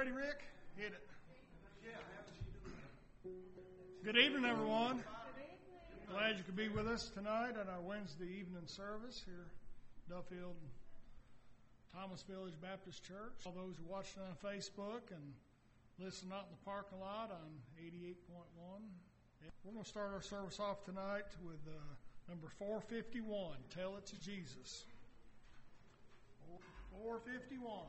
Ready, Rick? Hit it. Good evening, everyone. Glad you could be with us tonight at our Wednesday evening service here at Duffield Thomas Village Baptist Church. All those who are watching on Facebook and listening out in the parking lot on 88.1. We're going to start our service off tonight with number 451, Tell It to Jesus. 451.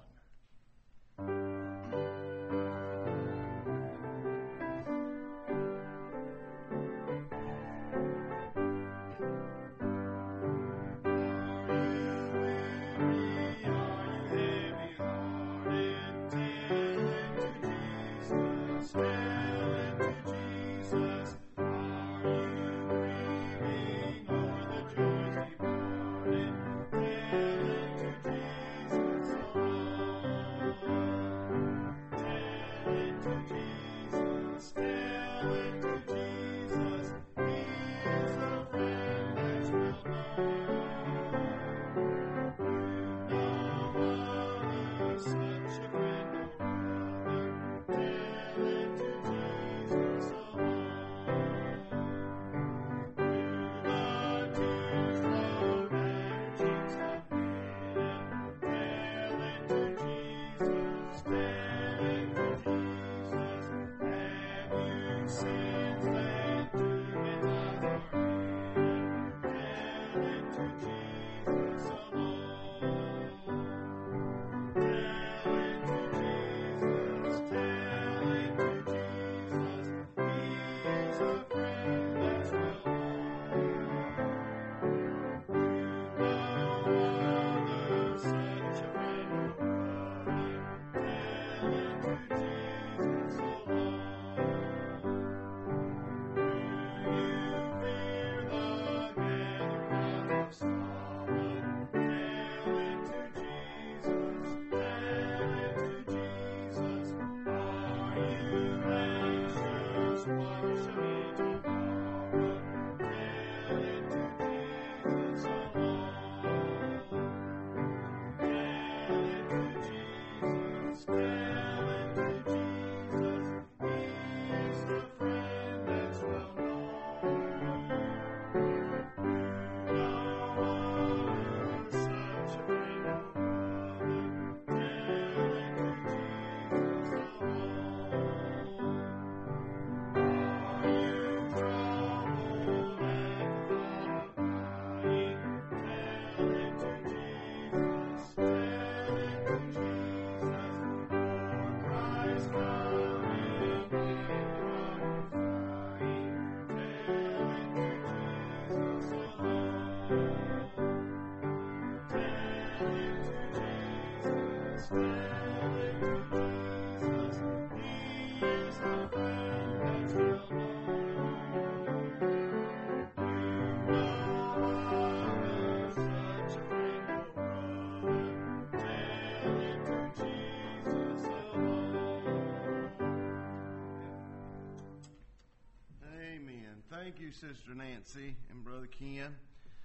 Sister Nancy and Brother Ken.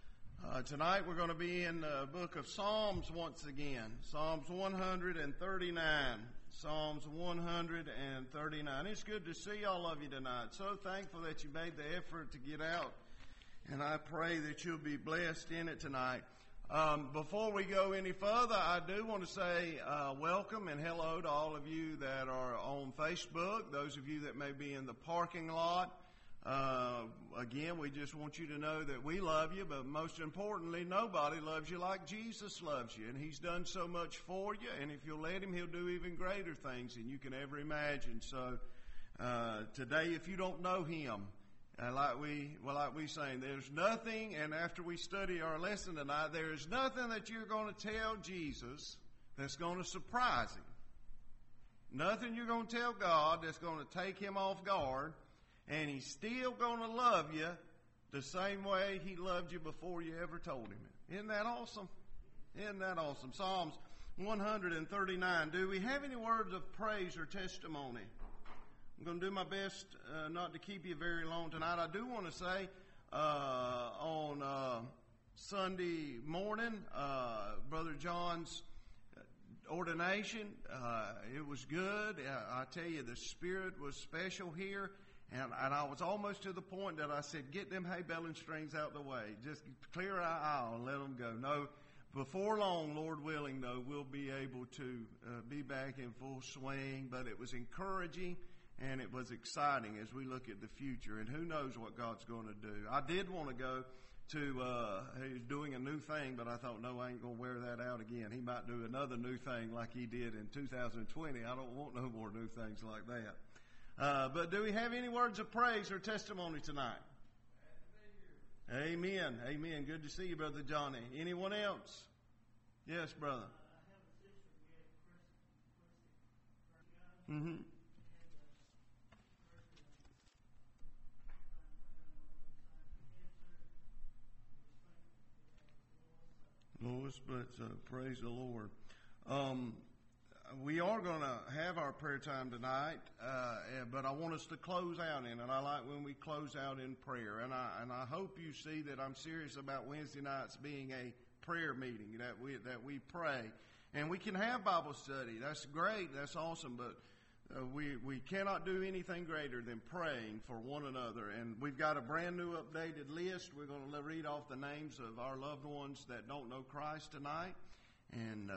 Tonight we're going to be in the book of Psalms once again. Psalms 139. Psalms 139. It's good to see all of you tonight. So thankful that you made the effort to get out. And I pray that you'll be blessed in it tonight. Before we go any further, I do want to say welcome and hello to all of you that are on Facebook, those of you that may be in the parking lot. Again, we just want you to know that we love you, but most importantly, nobody loves you like Jesus loves you. And He's done so much for you, and if you'll let Him, He'll do even greater things than you can ever imagine. So, today, if you don't know Him, like we saying, there's nothing, and after we study our lesson tonight, there is nothing that you're going to tell Jesus that's going to surprise Him. Nothing you're going to tell God that's going to take Him off guard. And He's still going to love you the same way He loved you before you ever told Him it. Isn't that awesome? Isn't that awesome? Psalms 139. Do we have any words of praise or testimony? I'm going to do my best not to keep you very long tonight. I do want to say on Sunday morning, Brother John's ordination. It was good. I tell you, the Spirit was special here. And I was almost to the point that I said, get them hay baling strings out the way. Just clear our aisle and let them go. No, before long, Lord willing, though, we'll be able to be back in full swing. But it was encouraging and it was exciting as we look at the future. And who knows what God's going to do. I did want to go to, he's doing a new thing, but I thought, no, I ain't going to wear that out again. He might do another new thing like he did in 2020. I don't want no more new things like that. But do we have any words of praise or testimony tonight? Amen. Amen. Good to see you, Brother Johnny. Anyone else? Yes, brother. Mm-hmm. Lois, but praise the Lord. We are going to have our prayer time tonight, but I want us to close out in it. I like when we close out in prayer, and I hope you see that I'm serious about Wednesday nights being a prayer meeting, that we pray, and we can have Bible study. That's great, that's awesome, but we cannot do anything greater than praying for one another. And we've got a brand new updated list. We're going to read off the names of our loved ones that don't know Christ tonight, and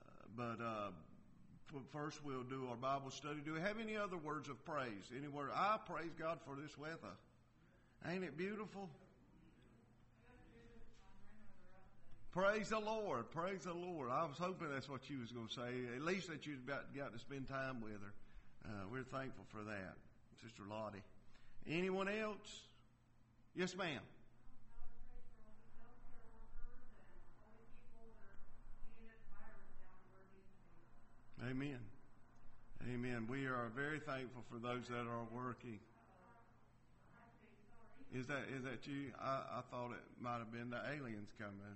first, we'll do our Bible study. Do we have any other words of praise? Any word? I praise God for this weather. Ain't it beautiful? Praise the Lord. Praise the Lord. I was hoping that's what you was going to say. At least that you got to spend time with her. We're thankful for that, Sister Lottie. Anyone else? Yes, ma'am. Amen. Amen. We are very thankful for those that are working. Is that you? I thought it might have been the aliens coming.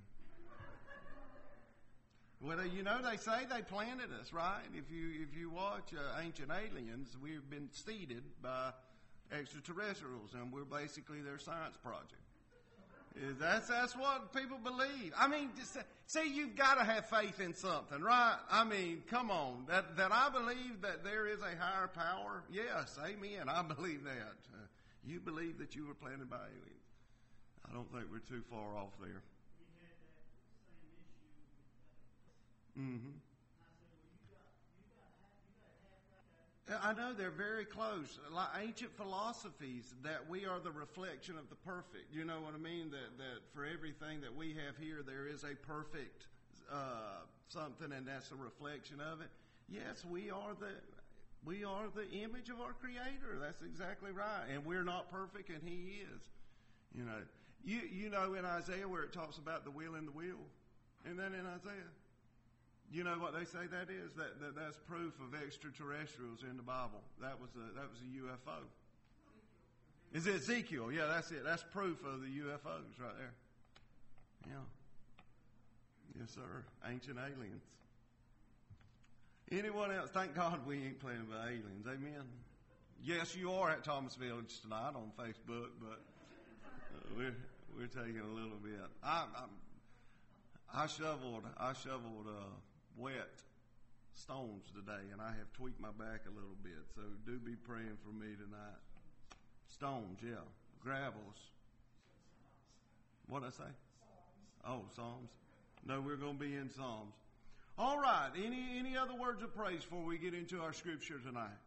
Well, you know, they say they planted us, right? If you watch Ancient Aliens, we've been seeded by extraterrestrials, and we're basically their science project. That's what people believe. I mean, see, you've got to have faith in something, right? I mean, come on. That I believe that there is a higher power? Yes, amen. I believe that. You believe that you were planted by aliens. I don't think we're too far off there. We had that same issue. Mm-hmm. I said, well, I know they're very close. Like ancient philosophies, that we are the reflection of the perfect. You know what I mean? That for everything that we have here, there is a perfect something, and that's a reflection of it. Yes, we are the image of our Creator. That's exactly right. And we're not perfect, and He is. You know in Isaiah where it talks about the will and the will. Isn't that in Isaiah? You know what they say that is? That's proof of extraterrestrials in the Bible. That was a UFO. Is it Ezekiel? Yeah, that's it. That's proof of the UFOs right there. Yeah. Yes, sir. Ancient aliens. Anyone else? Thank God we ain't playing by aliens. Amen. Yes, you are at Thomas Village tonight on Facebook, but we're taking a little bit. I shoveled wet stones today, and I have tweaked my back a little bit. So do be praying for me tonight. Stones, yeah, gravels. What'd I say? Oh, Psalms. No, we're going to be in Psalms. All right. Any other words of praise before we get into our scripture tonight?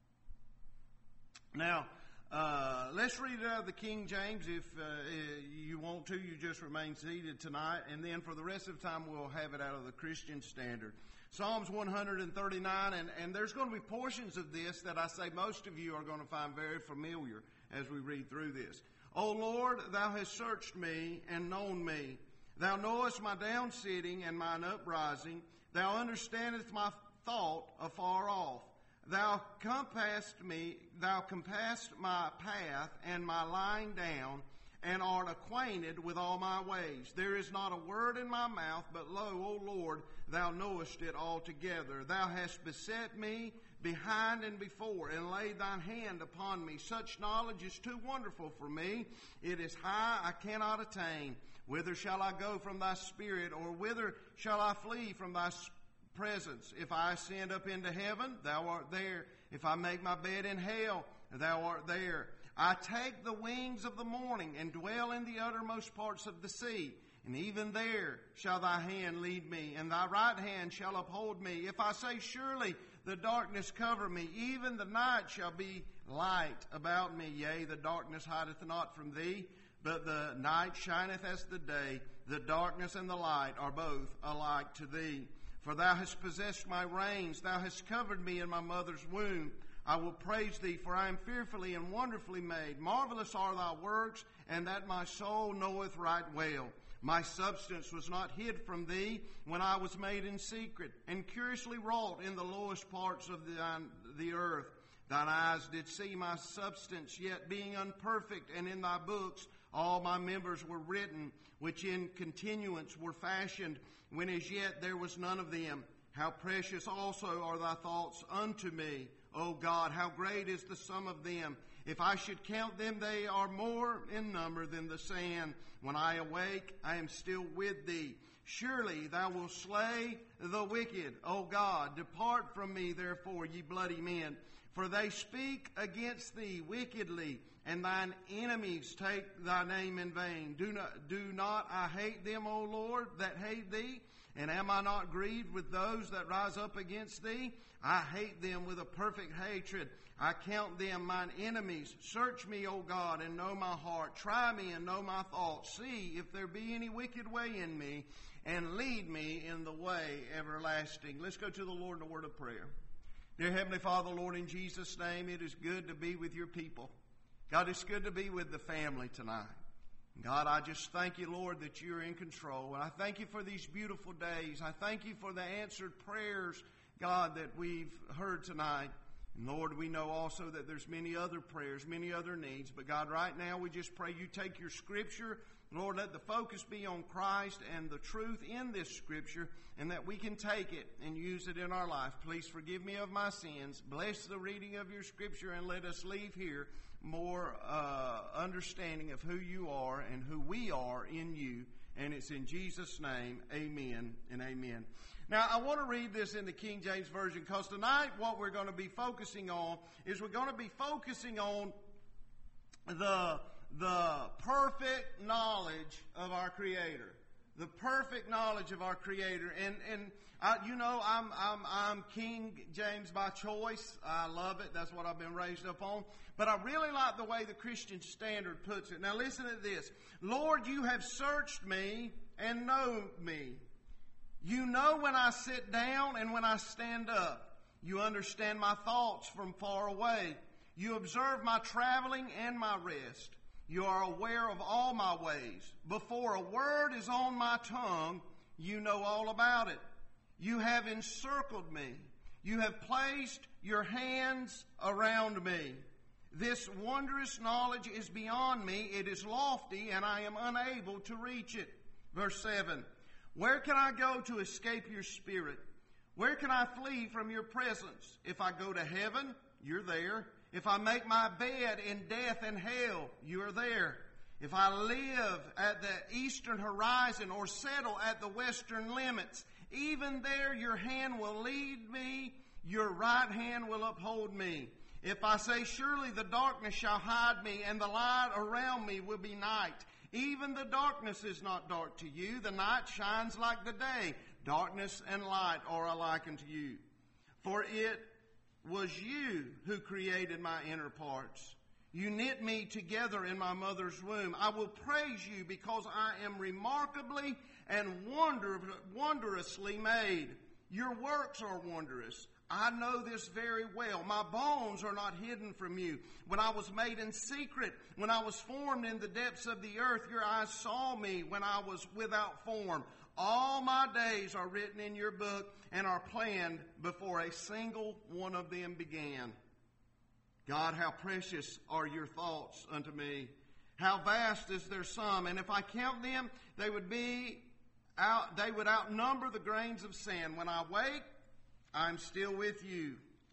Now, let's read it out of the King James. If you want to, you just remain seated tonight. And then for the rest of the time, we'll have it out of the Christian Standard. Psalms 139, and there's going to be portions of this that I say most of you are going to find very familiar as we read through this. O Lord, Thou hast searched me and known me. Thou knowest my down sitting and mine uprising. Thou understandest my thought afar off. Thou compassed my path and my lying down, and art acquainted with all my ways. There is not a word in my mouth, but lo, O Lord, Thou knowest it altogether. Thou hast beset me behind and before, and laid Thine hand upon me. Such knowledge is too wonderful for me. It is high, I cannot attain. Whither shall I go from Thy Spirit, or whither shall I flee from Thy presence. If I ascend up into heaven, thou art there. If I make my bed in hell, thou art there. I take the wings of the morning and dwell in the uttermost parts of the sea. And even there shall thy hand lead me, and thy right hand shall uphold me. If I say, surely the darkness cover me, even the night shall be light about me. Yea, the darkness hideth not from thee, but the night shineth as the day. The darkness and the light are both alike to thee. For thou hast possessed my reins, thou hast covered me in my mother's womb. I will praise thee, for I am fearfully and wonderfully made. Marvelous are thy works, and that my soul knoweth right well. My substance was not hid from thee when I was made in secret, and curiously wrought in the lowest parts of the earth. Thine eyes did see my substance, yet being unperfect, and in thy books all my members were written, which in continuance were fashioned, when as yet there was none of them. How precious also are thy thoughts unto me, O God, how great is the sum of them. If I should count them, they are more in number than the sand. When I awake, I am still with thee. Surely thou wilt slay the wicked, O God. Depart from me, therefore, ye bloody men. For they speak against thee wickedly, and thine enemies take thy name in vain. Do not I hate them, O Lord, that hate thee? And am I not grieved with those that rise up against thee? I hate them with a perfect hatred. I count them mine enemies. Search me, O God, and know my heart. Try me and know my thoughts. See if there be any wicked way in me, and lead me in the way everlasting. Let's go to the Lord in a word of prayer. Dear Heavenly Father, Lord, in Jesus' name, it is good to be with your people. God, it's good to be with the family tonight. God, I just thank you, Lord, that you're in control. And I thank you for these beautiful days. I thank you for the answered prayers, God, that we've heard tonight. And Lord, we know also that there's many other prayers, many other needs. But God, right now we just pray you take your Scripture. Lord, let the focus be on Christ and the truth in this Scripture, and that we can take it and use it in our life. Please forgive me of my sins. Bless the reading of your Scripture, and let us leave here more understanding of who you are and who we are in you. And it's in Jesus' name, amen and amen. Now, I want to read this in the King James Version, because tonight what we're going to be focusing on is we're going to be focusing on the perfect knowledge of our Creator. The perfect knowledge of our Creator. And I'm King James by choice. I love it. That's what I've been raised up on. But I really like the way the Christian Standard puts it. Now listen to this. Lord, you have searched me and know me. You know when I sit down and when I stand up. You understand my thoughts from far away. You observe my traveling and my rest. You are aware of all my ways. Before a word is on my tongue, you know all about it. You have encircled me. You have placed your hands around me. This wondrous knowledge is beyond me. It is lofty, and I am unable to reach it. Verse 7. Where can I go to escape your spirit? Where can I flee from your presence? If I go to heaven, you're there. If I make my bed in death and hell, you are there. If I live at the eastern horizon or settle at the western limits, even there your hand will lead me, your right hand will uphold me. If I say, surely the darkness shall hide me, and the light around me will be night. Even the darkness is not dark to you. The night shines like the day. Darkness and light are alike unto you. For it was you who created my inner parts. You knit me together in my mother's womb. I will praise you because I am remarkably and wondrously made. Your works are wondrous. I know this very well. My bones are not hidden from you. When I was made in secret, when I was formed in the depths of the earth, your eyes saw me when I was without form. All my days are written in your book and are planned before a single one of them began. God, how precious are your thoughts unto me. How vast is their sum. And if I count them, they would outnumber the grains of sand. When I wake, I'm still with you.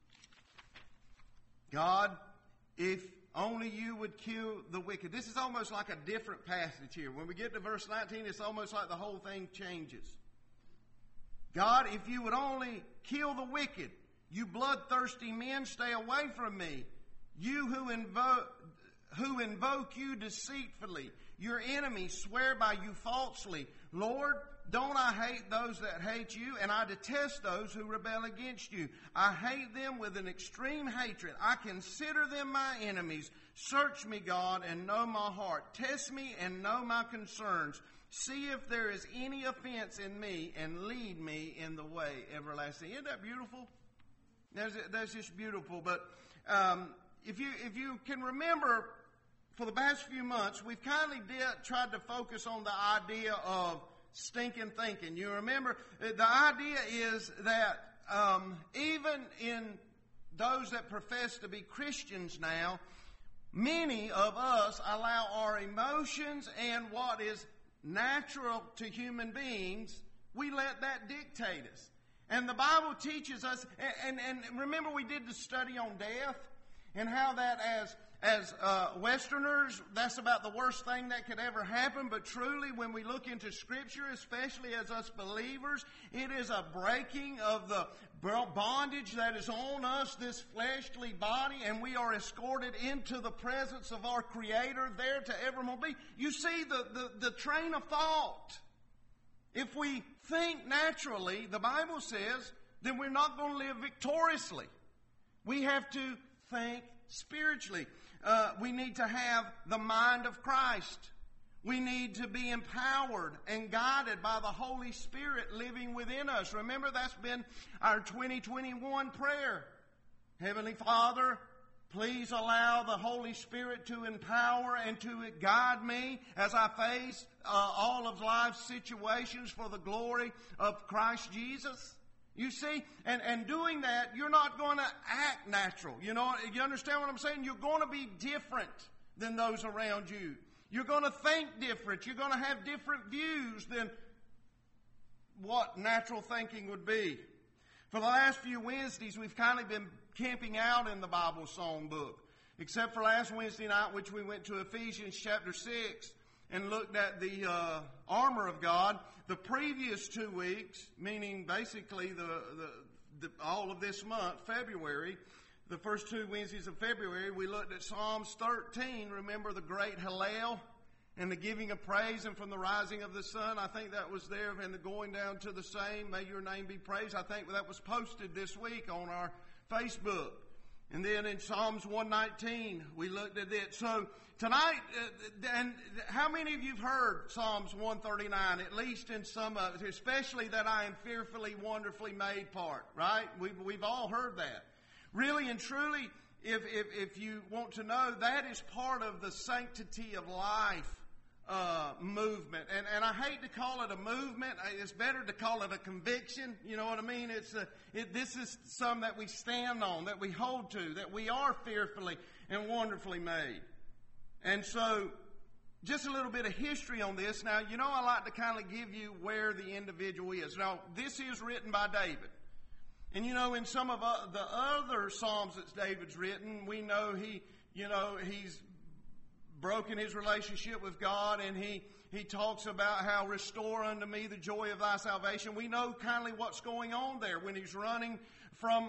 God, if only you would kill the wicked. This is almost like a different passage here. When we get to verse 19, it's almost like the whole thing changes. God, if you would only kill the wicked, you bloodthirsty men, stay away from me. You who invoke you deceitfully, your enemies swear by you falsely. Lord, don't I hate those that hate you, and I detest those who rebel against you. I hate them with an extreme hatred. I consider them my enemies. Search me, God, and know my heart. Test me and know my concerns. See if there is any offense in me, and lead me in the way everlasting. Isn't that beautiful? That's just beautiful. But if you can remember, for the past few months, we've tried to focus on the idea of stinking thinking. You remember, the idea is that even in those that profess to be Christians now, many of us allow our emotions and what is natural to human beings, we let that dictate us. And the Bible teaches us, and remember we did the study on death, and how that as Westerners, that's about the worst thing that could ever happen. But truly, when we look into Scripture, especially as us believers, it is a breaking of the bondage that is on us, this fleshly body, and we are escorted into the presence of our Creator, there to evermore be. You see the train of thought. If we think naturally, the Bible says, then we're not going to live victoriously. We have to think spiritually. We need to have the mind of Christ. We need to be empowered and guided by the Holy Spirit living within us. Remember, that's been our 2021 prayer. Heavenly Father, please allow the Holy Spirit to empower and to guide me as I face all of life's situations for the glory of Christ Jesus. You see, and doing that, you're not going to act natural. You know, you understand what I'm saying? You're going to be different than those around you. You're going to think different. You're going to have different views than what natural thinking would be. For the last few Wednesdays, we've kind of been camping out in the Bible song book, except for last Wednesday night, which we went to Ephesians chapter 6 and looked at the armor of God. The previous 2 weeks, meaning basically all of this month, February, the first 2 Wednesdays of February, we looked at Psalms 13. Remember the great Hallel and the giving of praise, and from the rising of the sun. I think that was there, and the going down to the same. May your name be praised. I think that was posted this week on our Facebook. And then in Psalms 119, we looked at it. So tonight, and how many of you have heard Psalms 139, at least in some of it, especially that I am fearfully, wonderfully made part, right? We've all heard that. Really and truly, if you want to know, that is part of the sanctity of life movement. And I hate to call it a movement. It's better to call it a conviction. You know what I mean? This is some that we stand on, that we hold to, that we are fearfully and wonderfully made. And so, just a little bit of history on this. Now, you know, I like to kind of give you where the individual is. Now, this is written by David. And you know, in some of the other Psalms that David's written, we know he's broken his relationship with God, and he talks about how restore unto me the joy of thy salvation. We know kindly what's going on there when he's running from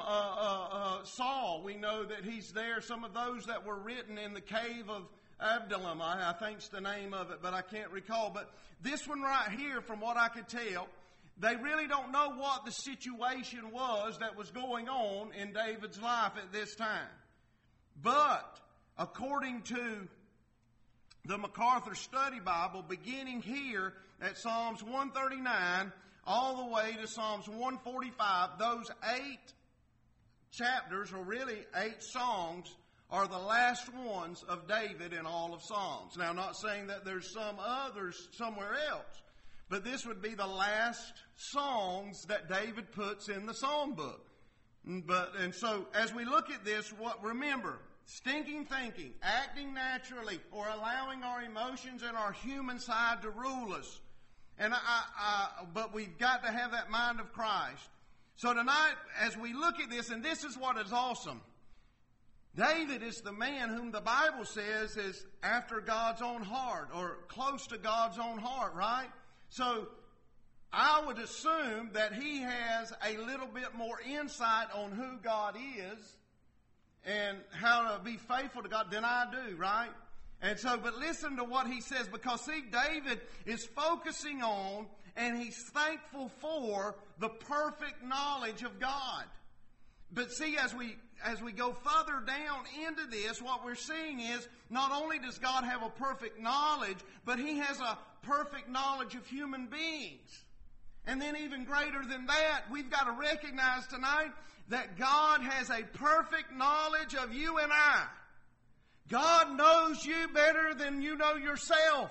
Saul. We know that he's there. Some of those that were written in the cave of Adullam, I think's the name of it, but I can't recall. But this one right here, from what I could tell, they really don't know what the situation was that was going on in David's life at this time. But according to the MacArthur Study Bible, beginning here at Psalms 139 all the way to Psalms 145, those 8 chapters, or really 8 songs, are the last ones of David in all of Psalms. Now, I'm not saying that there's some others somewhere else, but this would be the last songs that David puts in the Psalm book. And so, as we look at this, remember, stinking thinking, acting naturally, or allowing our emotions and our human side to rule us. And but we've got to have that mind of Christ. So tonight, as we look at this, and this is what is awesome. David is the man whom the Bible says is after God's own heart, or close to God's own heart, right? So, I would assume that he has a little bit more insight on who God is and how to be faithful to God than I do, right? And so, but listen to what he says, because see, David is focusing on and he's thankful for the perfect knowledge of God. But see, as we go further down into this, what we're seeing is not only does God have a perfect knowledge, but he has a perfect knowledge of human beings. And then even greater than that, we've got to recognize tonight that God has a perfect knowledge of you and I. God knows you better than you know yourself.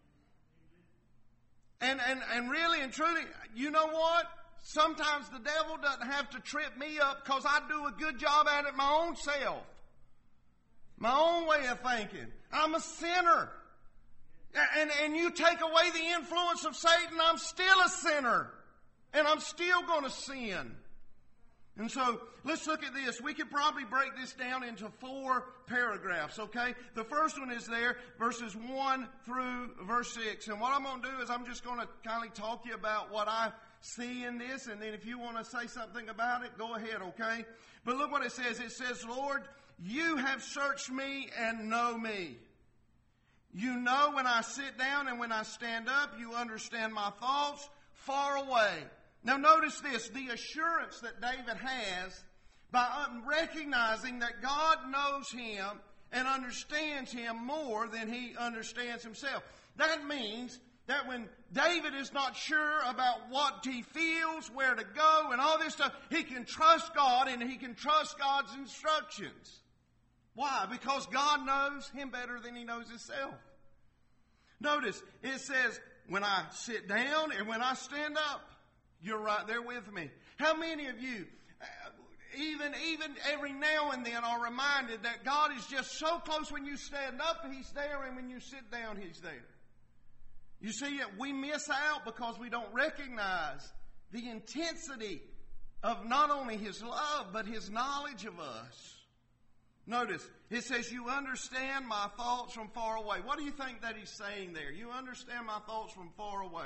And really and truly, you know what? Sometimes the devil doesn't have to trip me up because I do a good job at it my own self. My own way of thinking. I'm a sinner. And you take away the influence of Satan, I'm still a sinner. And I'm still going to sin. And so, let's look at this. We could probably break this down into 4 paragraphs, okay? The first one is there, verses 1 through verse 6. And what I'm going to do is I'm just going to kind of talk to you about what I see in this. And then if you want to say something about it, go ahead, okay? But look what it says. It says, Lord, you have searched me and know me. You know when I sit down and when I stand up, you understand my thoughts far away. Now notice this, the assurance that David has by recognizing that God knows him and understands him more than he understands himself. That means that when David is not sure about what he feels, where to go, and all this stuff, he can trust God and he can trust God's instructions. Why? Because God knows him better than he knows himself. Notice, it says, when I sit down and when I stand up, you're right there with me. How many of you, even every now and then, are reminded that God is just so close when you stand up, he's there, and when you sit down, he's there? You see, we miss out because we don't recognize the intensity of not only his love, but his knowledge of us. Notice, it says, you understand my thoughts from far away. What do you think that he's saying there? You understand my thoughts from far away.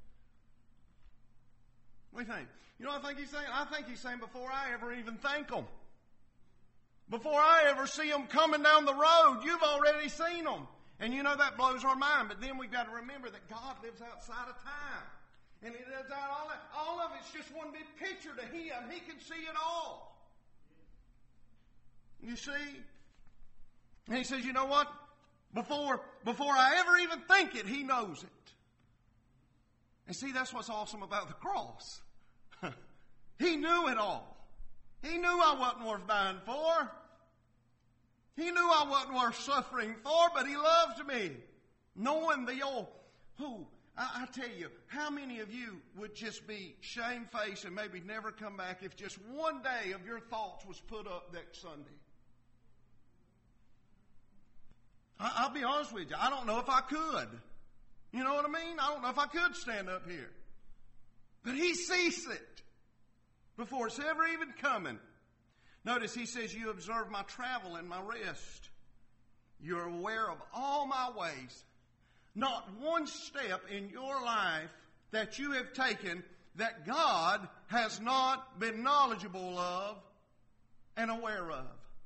What do you think? You know what I think he's saying? I think he's saying before I ever even think them. Before I ever see them coming down the road, you've already seen them. And you know that blows our mind. But then we've got to remember that God lives outside of time. And he does out all of it's just one big picture to him. He can see it all. You see? And he says, you know what? Before I ever even think it, he knows it. And see, that's what's awesome about the cross. He knew it all. He knew I wasn't worth dying for. He knew I wasn't worth suffering for, but he loved me. Knowing the old, I tell you, how many of you would just be shamefaced and maybe never come back if just one day of your thoughts was put up next Sunday? I'll be honest with you. I don't know if I could. You know what I mean? I don't know if I could stand up here. But he sees it before it's ever even coming. Notice he says, you observe my travel and my rest. You're aware of all my ways. Not one step in your life that you have taken that God has not been knowledgeable of and aware of.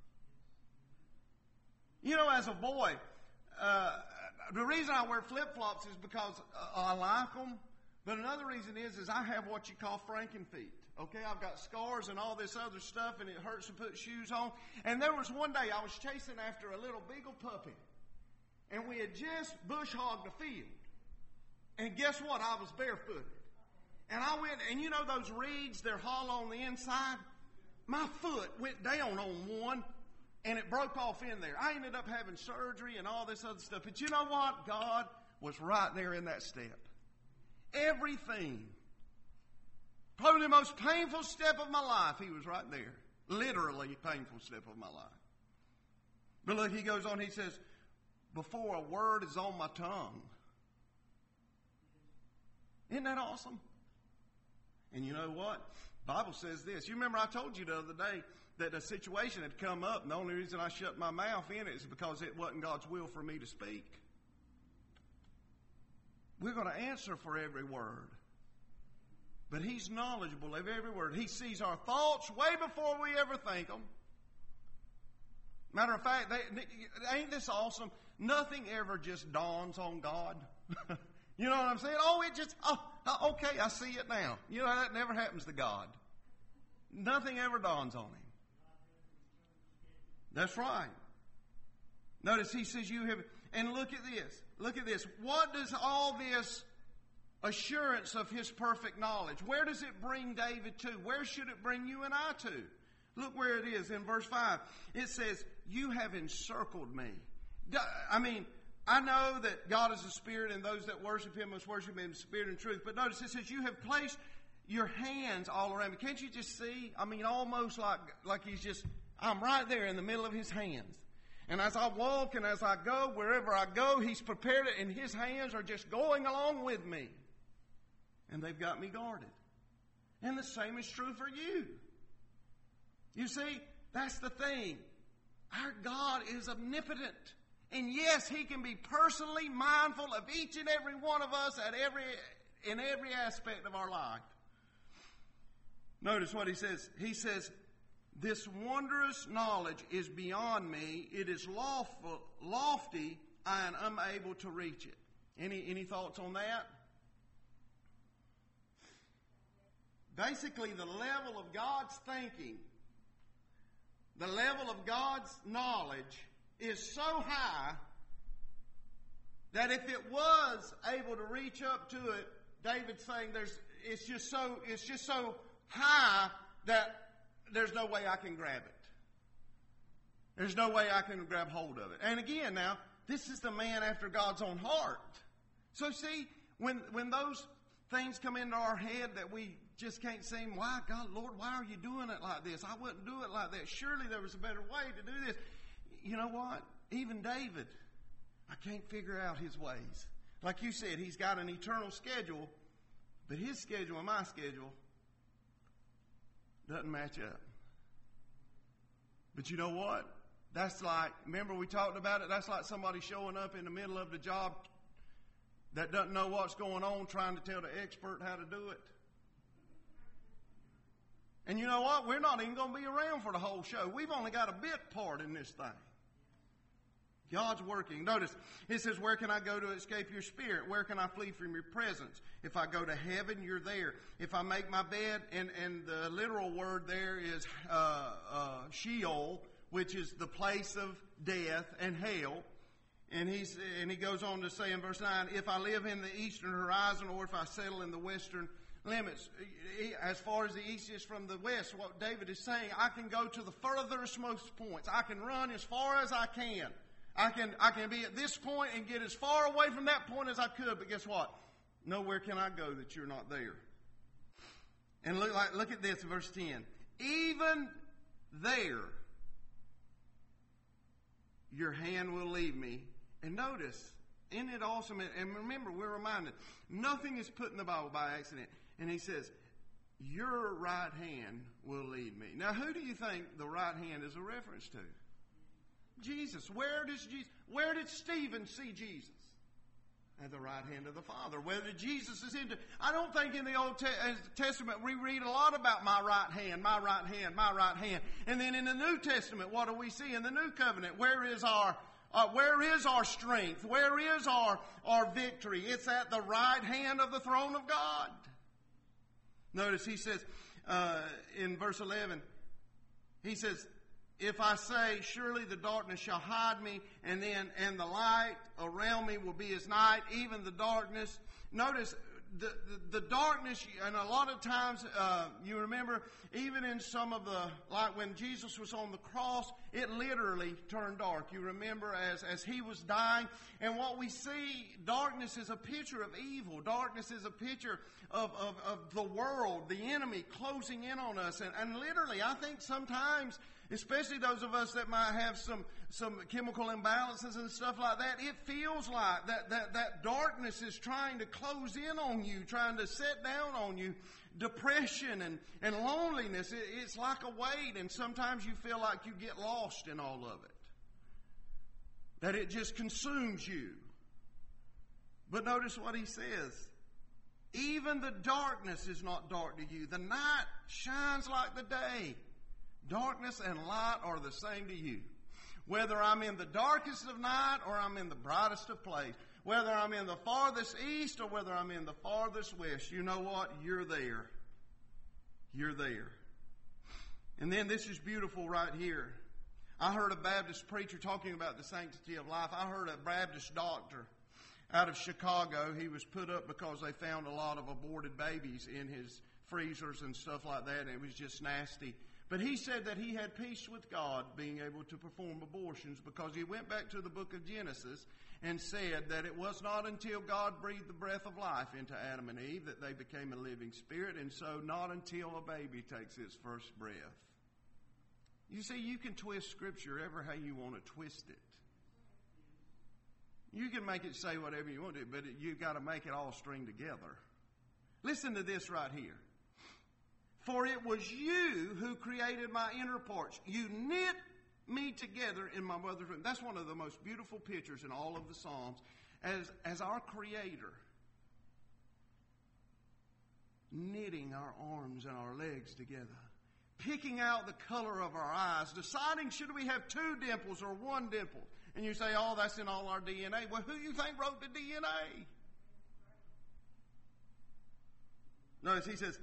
You know, as a boy, the reason I wear flip-flops is because I like them. But another reason is I have what you call Frankenfeet. Okay, I've got scars and all this other stuff, and it hurts to put shoes on. And there was one day I was chasing after a little beagle puppy. And we had just bush hogged the field. And guess what? I was barefooted. And I went, and you know those reeds, they're hollow on the inside? My foot went down on one, and it broke off in there. I ended up having surgery and all this other stuff. But you know what? God was right there in that step. Everything. Probably the most painful step of my life, he was right there. Literally painful step of my life. But look, he goes on, he says, before a word is on my tongue. Isn't that awesome? And you know what? The Bible says this. You remember I told you the other day that a situation had come up, and the only reason I shut my mouth in it is because it wasn't God's will for me to speak. We're going to answer for every word. But He's knowledgeable of every word. He sees our thoughts way before we ever think them. Matter of fact, ain't this awesome? Nothing ever just dawns on God. You know what I'm saying? Okay, I see it now. You know, that never happens to God. Nothing ever dawns on Him. That's right. Notice He says you have, and look at this. Look at this. What does all this assurance of His perfect knowledge, where does it bring David to? Where should it bring you and I to? Look where it is in verse 5. It says, you have encircled me. I mean, I know that God is a spirit and those that worship Him must worship Him in spirit and truth. But notice it says, you have placed your hands all around me. Can't you just see? I mean, almost like He's just, I'm right there in the middle of His hands. And as I walk and as I go, wherever I go, He's prepared it and His hands are just going along with me. And they've got me guarded. And the same is true for you. You see, that's the thing. Our God is omnipotent. And yes, He can be personally mindful of each and every one of us in every aspect of our life. Notice what He says. He says, this wondrous knowledge is beyond me. It is lofty. I am unable to reach it. Any thoughts on that? Basically, the level of God's thinking, the level of God's knowledge is so high that if it was able to reach up to it, David's saying it's just so high that there's no way I can grab it. There's no way I can grab hold of it. And again now, this is the man after God's own heart. So see, when those things come into our head that we just can't seem, why, God, Lord, why are you doing it like this? I wouldn't do it like that. Surely there was a better way to do this. You know what? Even David, I can't figure out his ways. Like you said, he's got an eternal schedule, but his schedule and my schedule doesn't match up. But you know what? That's like, remember we talked about it? That's like somebody showing up in the middle of the job that doesn't know what's going on, trying to tell the expert how to do it. And you know what? We're not even going to be around for the whole show. We've only got a bit part in this thing. God's working. Notice, it says, where can I go to escape your spirit? Where can I flee from your presence? If I go to heaven, you're there. If I make my bed, and the literal word there is Sheol, which is the place of death and hell. And he goes on to say in verse 9, if I live in the eastern horizon or if I settle in the western limits, as far as the east is from the west, what David is saying, I can go to the furthest most points. I can run as far as I can. I can be at this point and get as far away from that point as I could, but guess what? Nowhere can I go that you're not there. And look at this, verse 10. Even there, your hand will lead me. And notice, isn't it awesome? And remember, we're reminded, nothing is put in the Bible by accident. And he says, your right hand will lead me. Now, who do you think the right hand is a reference to? Jesus. Where did Stephen see Jesus? At the right hand of the Father. Whether Jesus is into, I don't think in the Old Testament we read a lot about my right hand, my right hand, my right hand. And then in the New Testament, what do we see in the New Covenant? Where is our strength? Where is our victory? It's at the right hand of the throne of God. Notice he says in verse 11, he says, if I say, surely the darkness shall hide me, and the light around me will be as night, even the darkness. Notice the darkness, and a lot of times, you remember, even in some of the, like when Jesus was on the cross, it literally turned dark. You remember as he was dying, and what we see, darkness is a picture of evil. Darkness is a picture of the world, the enemy closing in on us. And literally, I think sometimes, especially those of us that might have some chemical imbalances and stuff like that, it feels like that darkness is trying to close in on you, trying to set down on you. Depression and loneliness, it's like a weight, and sometimes you feel like you get lost in all of it. That it just consumes you. But notice what he says. Even the darkness is not dark to you. The night shines like the day. Darkness and light are the same to you. Whether I'm in the darkest of night or I'm in the brightest of place, whether I'm in the farthest east or whether I'm in the farthest west, you know what? You're there. You're there. And then this is beautiful right here. I heard a Baptist preacher talking about the sanctity of life. I heard a Baptist doctor out of Chicago. He was put up because they found a lot of aborted babies in his freezers and stuff like that, and it was just nasty. But he said that he had peace with God being able to perform abortions because he went back to the book of Genesis and said that it was not until God breathed the breath of life into Adam and Eve that they became a living spirit, and so not until a baby takes its first breath. You see, you can twist Scripture ever how you want to twist it. You can make it say whatever you want to, but you've got to make it all string together. Listen to this right here. For it was you who created my inner parts. You knit me together in my mother's womb. That's one of the most beautiful pictures in all of the Psalms. As our Creator knitting our arms and our legs together. Picking out the color of our eyes. Deciding should we have 2 dimples or 1 dimple. And you say, oh, that's in all our DNA. Well, who do you think wrote the DNA? Notice he says,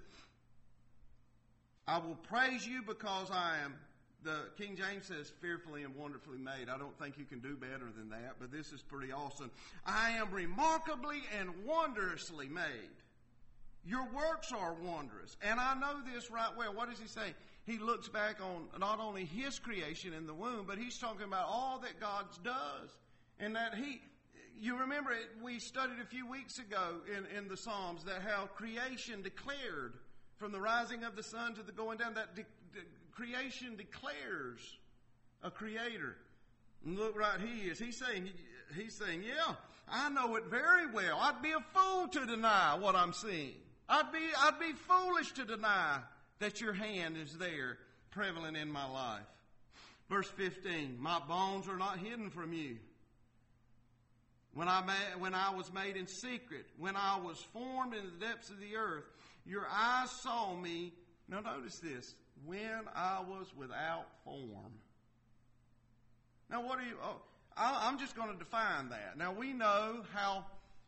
I will praise you because I am, the King James says, fearfully and wonderfully made. I don't think you can do better than that, but this is pretty awesome. I am remarkably and wondrously made. Your works are wondrous. And I know this right well. What does he say? He looks back on not only his creation in the womb, but he's talking about all that God does. And that you remember it, we studied a few weeks ago in the Psalms that how creation declared from the rising of the sun to the going down, that creation declares a creator. And look right he is. He's saying, yeah, I know it very well. I'd be a fool to deny what I'm seeing. I'd be foolish to deny that your hand is there prevalent in my life. Verse 15, my bones are not hidden from you. When I was made in secret, when I was formed in the depths of the earth, your eyes saw me. Now notice this, when I was without form. Now what are you, I'm just going to define that. Now we know how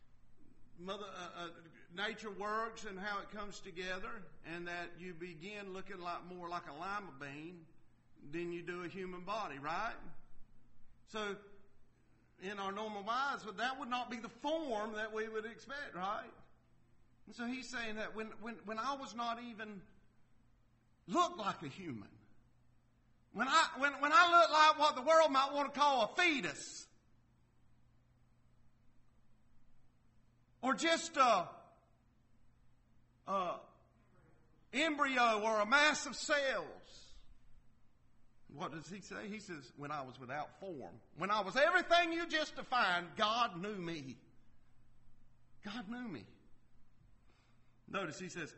nature works and how it comes together, and that you begin looking more like a lima bean than you do a human body, right? So in our normal minds, that would not be the form that we would expect, right? And so he's saying that when I was not even looked like a human, when I looked like what the world might want to call a fetus, or just a embryo or a mass of cells. What does he say? He says, when I was without form, when I was everything you just defined, God knew me. God knew me. Notice he says,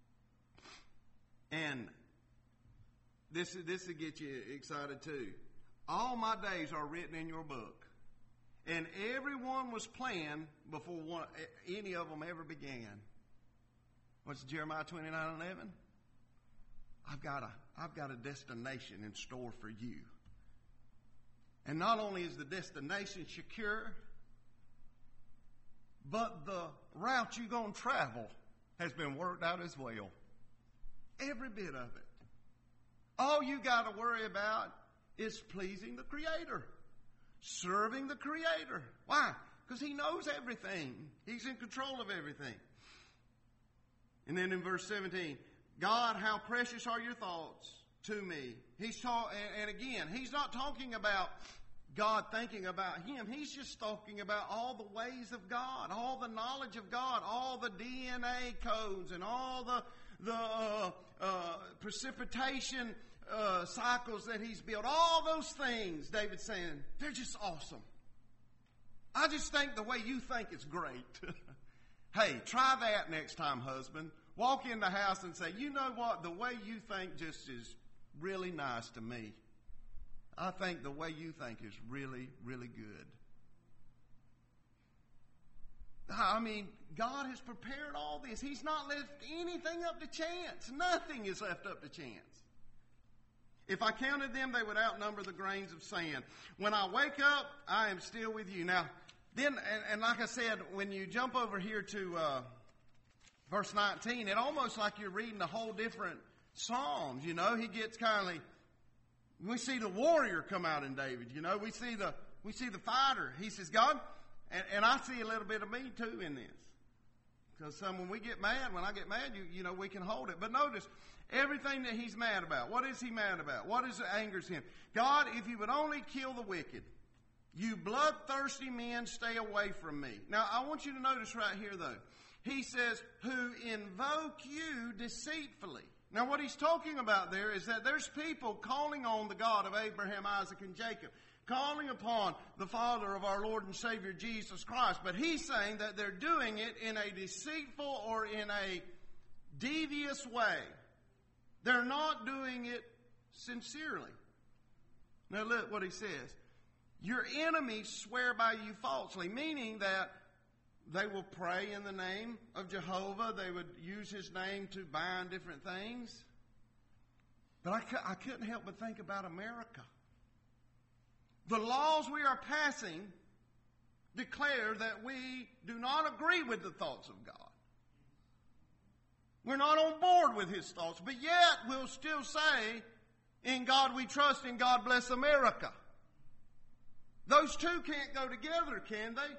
and this will get you excited too. All my days are written in your book, and everyone was planned before any of them ever began. What's Jeremiah 29:11? I've got a destination in store for you. And not only is the destination secure, but the route you're going to travel has been worked out as well. Every bit of it. All you got to worry about is pleasing the Creator. Serving the Creator. Why? Because He knows everything. He's in control of everything. And then in verse 17, God, how precious are your thoughts to me. And again, he's not talking about God thinking about him. He's just talking about all the ways of God, all the knowledge of God, all the DNA codes and all the precipitation cycles that he's built. All those things, David's saying, they're just awesome. I just think the way you think is great. Hey, try that next time, husband. Walk in the house and say, you know what? The way you think just is really nice to me. I think the way you think is really, really good. I mean, God has prepared all this. He's not left anything up to chance. Nothing is left up to chance. If I counted them, they would outnumber the grains of sand. When I wake up, I am still with you. Now, then, and like I said, when you jump over here to verse 19, it almost like you're reading a whole different Psalms. You know, he gets kind of, we see the warrior come out in David. You know, we see the fighter. He says, God, and I see a little bit of me too in this. Because when we get mad, when I get mad, you know, we can hold it. But notice, everything that he's mad about. What is he mad about? What is it angers him? God, if you would only kill the wicked, you bloodthirsty men, stay away from me. Now, I want you to notice right here, though. He says, who invoke you deceitfully. Now, what he's talking about there is that there's people calling on the God of Abraham, Isaac, and Jacob, calling upon the Father of our Lord and Savior Jesus Christ. But he's saying that they're doing it in a deceitful or in a devious way. They're not doing it sincerely. Now look what he says. Your enemies swear by you falsely, meaning that they will pray in the name of Jehovah. They would use his name to bind different things. But I couldn't help but think about America. The laws we are passing declare that we do not agree with the thoughts of God. We're not on board with his thoughts, but yet we'll still say, in God we trust, in God bless America. Those two can't go together, can they?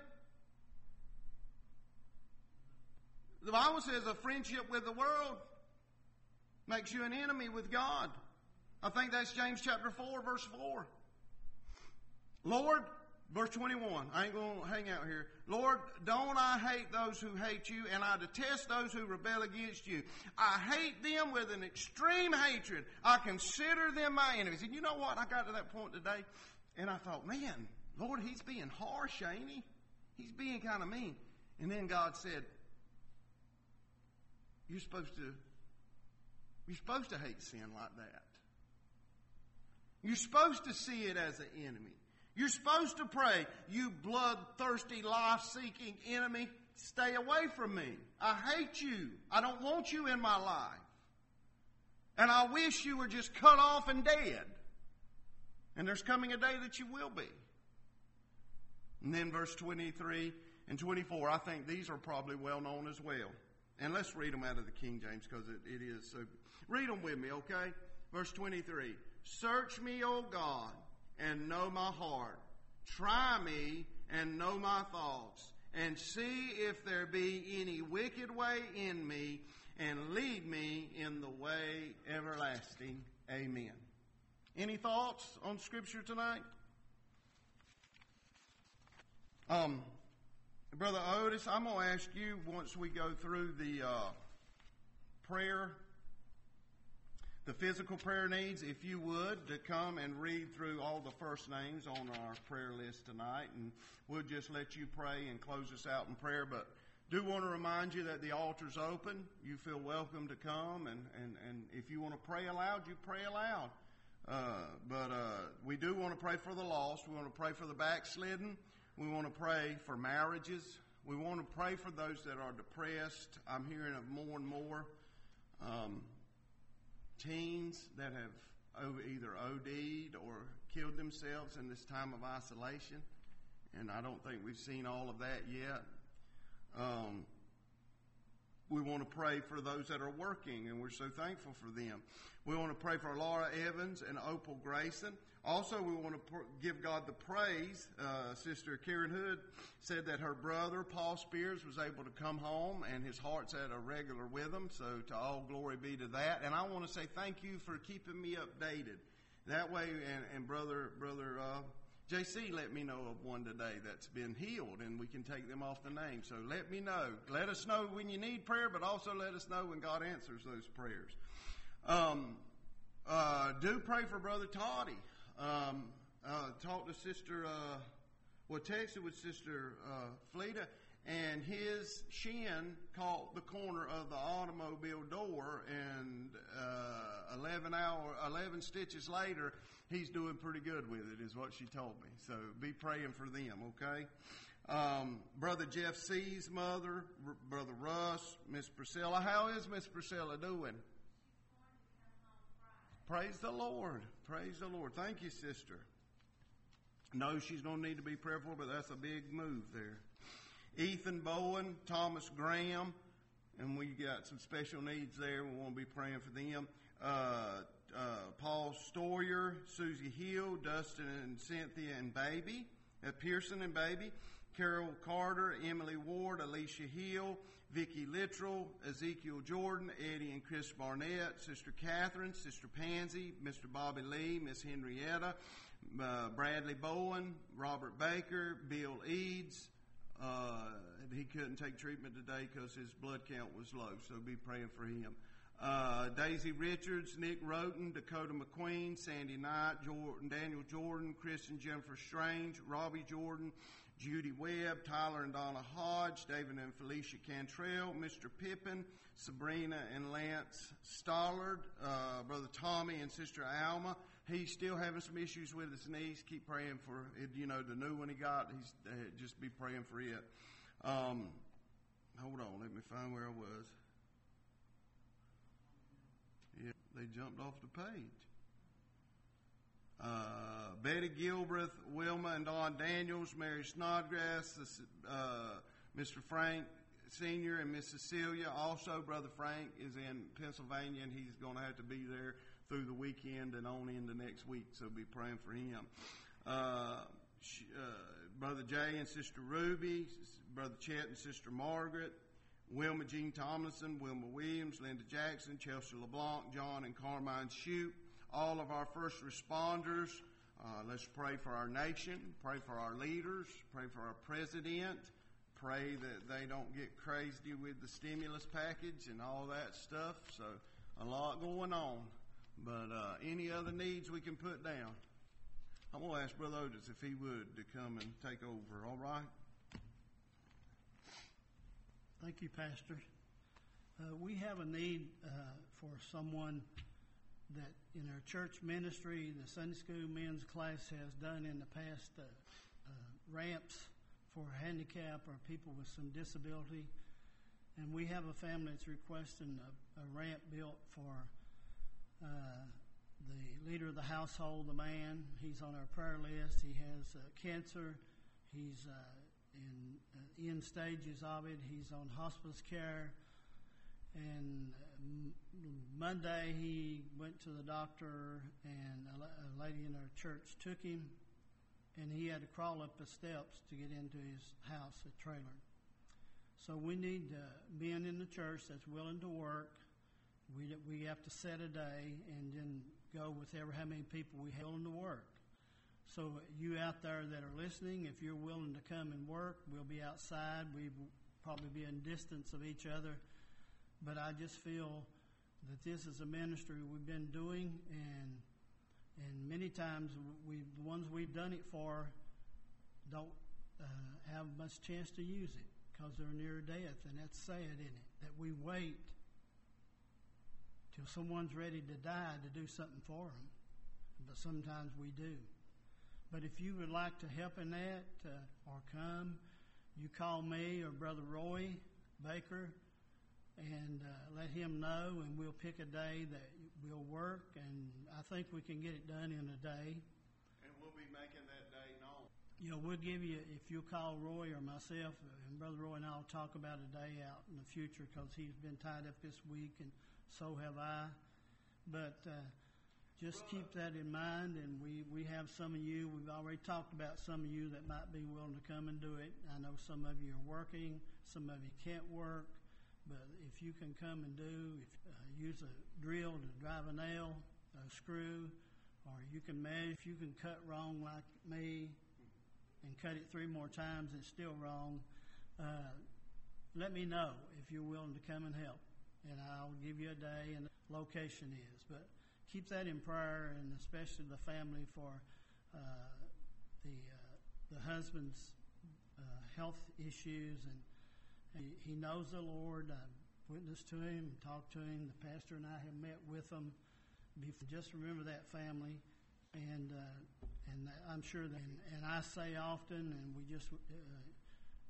The Bible says a friendship with the world makes you an enemy with God. I think that's James chapter 4, verse 4. Lord, verse 21, I ain't going to hang out here. Lord, don't I hate those who hate you, and I detest those who rebel against you. I hate them with an extreme hatred. I consider them my enemies. And you know what? I got to that point today, and I thought, man, Lord, he's being harsh, ain't he? He's being kind of mean. And then God said, you're supposed to hate sin like that. You're supposed to see it as an enemy. You're supposed to pray, you bloodthirsty, life-seeking enemy, stay away from me. I hate you. I don't want you in my life. And I wish you were just cut off and dead. And there's coming a day that you will be. And then verse 23 and 24, I think these are probably well known as well. And let's read them out of the King James because it is so. Read them with me, okay? Verse 23. Search me, O God, and know my heart. Try me and know my thoughts. And see if there be any wicked way in me, and lead me in the way everlasting. Amen. Any thoughts on Scripture tonight? Brother Otis, I'm going to ask you, once we go through the prayer, the physical prayer needs, if you would, to come and read through all the first names on our prayer list tonight. And we'll just let you pray and close us out in prayer. But do want to remind you that the altar's open. You feel welcome to come. And if you want to pray aloud, you pray aloud. But we do want to pray for the lost. We want to pray for the backslidden. We want to pray for marriages. We want to pray for those that are depressed. I'm hearing of more and more teens that have either OD'd or killed themselves in this time of isolation. And I don't think we've seen all of that yet. We want to pray for those that are working, and we're so thankful for them. We want to pray for Laura Evans and Opal Grayson. Also, we want to give God the praise. Sister Karen Hood said that her brother, Paul Spears, was able to come home, and his heart's at a regular with him. So to all glory be to that. And I want to say thank you for keeping me updated. That way, and brother JC let me know of one today that's been healed, and we can take them off the name. So let me know. Let us know when you need prayer, but also let us know when God answers those prayers. Do pray for Brother Toddy. Talked to Sister, texted with Sister Fleta, and his shin caught the corner of the automobile door, and 11 stitches later, he's doing pretty good with it, is what she told me. So be praying for them, okay? Brother Jeff C's mother, Brother Russ, Miss Priscilla. How is Miss Priscilla doing? Praise the Lord. Praise the Lord. Thank you, sister. No, she's going to need to be prayed for, but that's a big move there. Ethan Bowen, Thomas Graham, and we got some special needs there. We want to be praying for them. Paul Stoyer, Susie Hill, Dustin and Cynthia and baby, Pearson and baby, Carol Carter, Emily Ward, Alicia Hill, Vicki Littrell, Ezekiel Jordan, Eddie and Chris Barnett, Sister Catherine, Sister Pansy, Mr. Bobby Lee, Miss Henrietta, Bradley Bowen, Robert Baker, Bill Eads. He couldn't take treatment today because his blood count was low, so be praying for him. Daisy Richards, Nick Roten, Dakota McQueen, Sandy Knight, Daniel Jordan, Chris and Jennifer Strange, Robbie Jordan, Judy Webb, Tyler and Donna Hodge, David and Felicia Cantrell, Mr. Pippin, Sabrina and Lance Stollard, Brother Tommy and Sister Alma. He's still having some issues with his knees. Keep praying for it. You know, the new one he got, just be praying for it. Hold on, let me find where I was. Yeah, they jumped off the page. Betty Gilbreth, Wilma and Don Daniels, Mary Snodgrass, Mr. Frank Sr. and Miss Cecilia. Also, Brother Frank is in Pennsylvania, and he's going to have to be there through the weekend and on into next week, so be praying for him. Brother Jay and Sister Ruby, Brother Chet and Sister Margaret, Wilma Jean Tomlinson, Wilma Williams, Linda Jackson, Chelsea LeBlanc, John and Carmine Shoup, all of our first responders. Let's pray for our nation, pray for our leaders, pray for our president, pray that they don't get crazy with the stimulus package and all that stuff. So a lot going on. But any other needs we can put down? I'm going to ask Brother Otis if he would to come and take over, all right? Thank you, Pastor. We have a need for someone that in our church ministry, the Sunday school men's class has done in the past ramps for handicap or people with some disability. And we have a family that's requesting a ramp built for the leader of the household, the man. He's on our prayer list. He has cancer. He's in end stages of it. He's on hospice care. And Monday he went to the doctor, and a lady in our church took him, and he had to crawl up the steps to get into his house, a trailer. So we need men in the church that's willing to work. We have to set a day and then go with how many people we have willing to work. So you out there that are listening, if you're willing to come and work, we'll be outside. We will probably be in distance of each other. But I just feel that this is a ministry we've been doing, and many times the ones we've done it for don't have much chance to use it because they're near death, and that's sad, isn't it? That we wait till someone's ready to die to do something for them, but sometimes we do. But if you would like to help in that or come, you call me or Brother Roy Baker and let him know, and we'll pick a day that we'll work, and I think we can get it done in a day. And we'll be making that day known. You know, we'll give you, if you'll call Roy or myself, and Brother Roy and I will talk about a day out in the future because he's been tied up this week, and so have I. But just keep that in mind, and we have some of you, we've already talked about some of you that might be willing to come and do it. I know some of you are working, some of you can't work. But if you can come and use a drill to drive a nail, a screw, or you can measure, if you can cut wrong like me and cut it 3 more times and it's still wrong, let me know if you're willing to come and help. And I'll give you a day and the location is. But keep that in prayer, and especially the family for the husband's health issues, and he knows the Lord. I've witnessed to him, talked to him. The pastor and I have met with him. Just remember that family, and I'm sure that. And I say often, and we just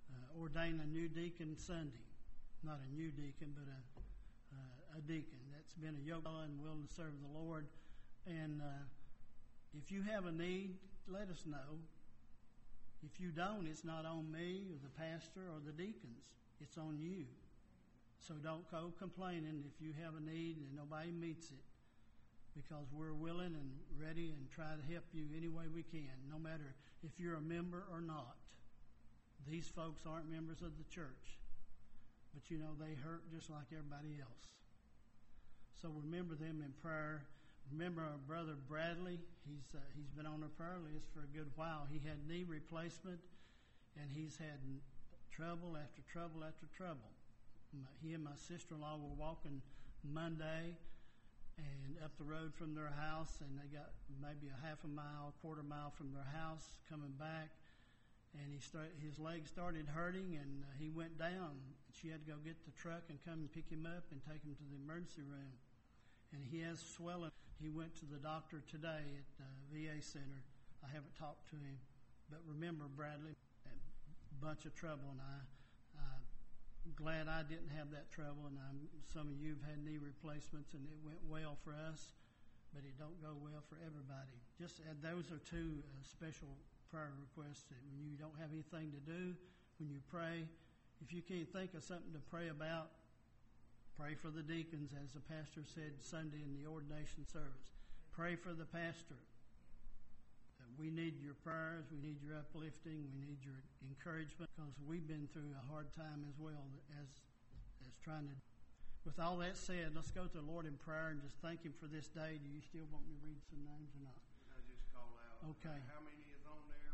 ordain a new deacon Sunday. Not a new deacon, but a deacon that's been a yoke and willing to serve the Lord. And if you have a need, let us know. If you don't, it's not on me or the pastor or the deacons. It's on you. So don't go complaining if you have a need and nobody meets it, because we're willing and ready and try to help you any way we can, no matter if you're a member or not. These folks aren't members of the church, but they hurt just like everybody else. So remember them in prayer. Remember our brother Bradley. He's been on our prayer list for a good while. He had knee replacement, and he's had trouble after trouble after trouble. He and my sister-in-law were walking Monday and up the road from their house, and they got maybe a half a mile, quarter mile from their house coming back, and his leg started hurting, and he went down. She had to go get the truck and come and pick him up and take him to the emergency room. And he has swelling. He went to the doctor today at the VA center. I haven't talked to him, but remember Bradley, a bunch of trouble, and I'm glad I didn't have that trouble. And some of you have had knee replacements, and it went well for us, but it don't go well for everybody. Just those are two special prayer requests. That when you don't have anything to do, when you pray, if you can't think of something to pray about, pray for the deacons, as the pastor said Sunday in the ordination service. Pray for the pastor. We need your prayers. We need your uplifting. We need your encouragement, because we've been through a hard time as well as trying to. With all that said, let's go to the Lord in prayer and just thank Him for this day. Do you still want me to read some names or not? I just call out. Okay. How many is on there?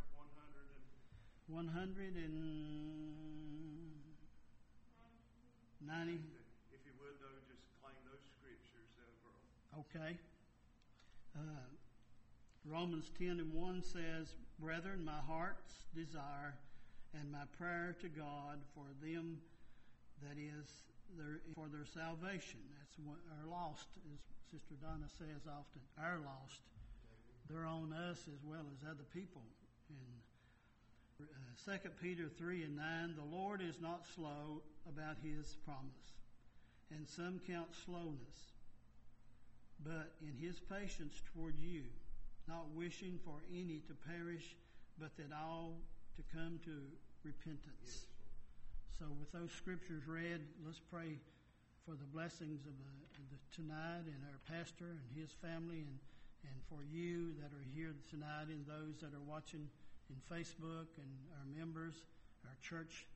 190. If you would, though, just claim those scriptures over. Okay. Romans 10:1 says, "Brethren, my heart's desire and my prayer to God for them, that is, for their salvation." That's what are lost, as Sister Donna says often. Our lost. They're on us as well as other people. And 2 Peter 3:9, "The Lord is not slow about His promise, and some count slowness, but in His patience toward you, not wishing for any to perish, but that all to come to repentance." So with those scriptures read, let's pray for the blessings of the tonight, and our pastor and his family, and for you that are here tonight, and those that are watching in Facebook, and our members, our church.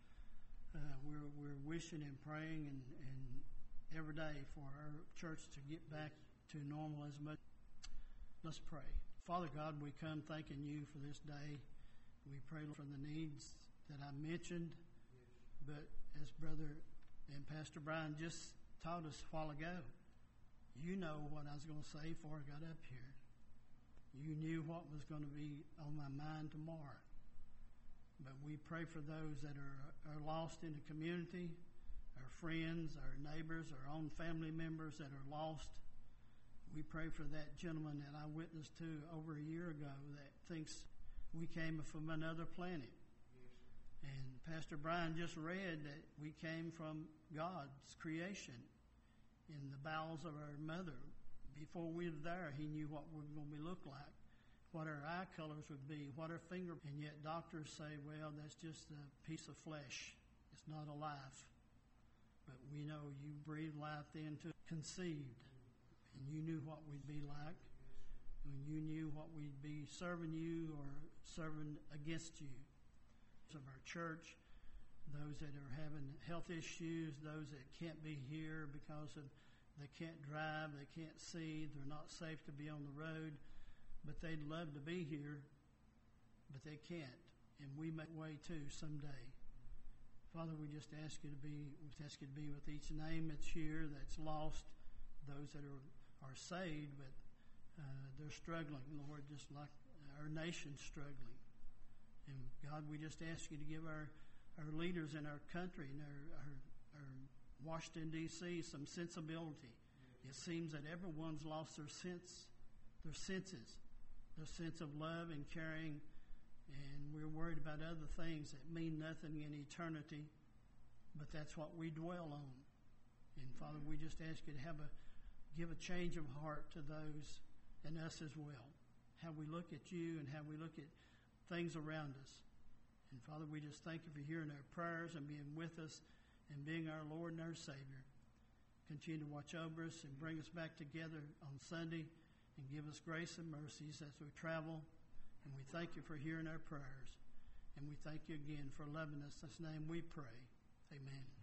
We're wishing and praying and every day for our church to get back to normal as much. Let's pray. Father God, we come thanking you for this day. We pray for the needs that I mentioned, but as Brother and Pastor Brian just taught us a while ago, you know what I was going to say before I got up here. You knew what was going to be on my mind tomorrow. But we pray for those that are lost in the community, our friends, our neighbors, our own family members that are lost. We pray for that gentleman that I witnessed to over a year ago that thinks we came from another planet. Yes. And Pastor Brian just read that we came from God's creation in the bowels of our mother. Before we were there, He knew what we were going to look like, what our eye colors would be, what our finger. And yet doctors say, well, that's just a piece of flesh. It's not alive. But we know you breathed life into conceived. And you knew what we'd be like. And you knew what we'd be serving you or serving against you. Of our church, those that are having health issues, those that can't be here because of they can't drive, they can't see, they're not safe to be on the road, but they'd love to be here, but they can't. And we make way too someday. Father, we just ask you to be with each name that's here, that's lost, those that are saved, but they're struggling, Lord, just like our nation's struggling. And God, we just ask you to give our leaders in our country and our Washington, D.C. some sensibility. It seems that everyone's lost their senses, their sense of love and caring And we're worried about other things that mean nothing in eternity, but that's what we dwell on. And Father, we just ask you to give a change of heart to those and us as well. How we look at you and how we look at things around us. And Father, we just thank you for hearing our prayers and being with us and being our Lord and our Savior. Continue to watch over us and bring us back together on Sunday and give us grace and mercies as we travel. And we thank you for hearing our prayers. And we thank you again for loving us. In His name we pray. Amen.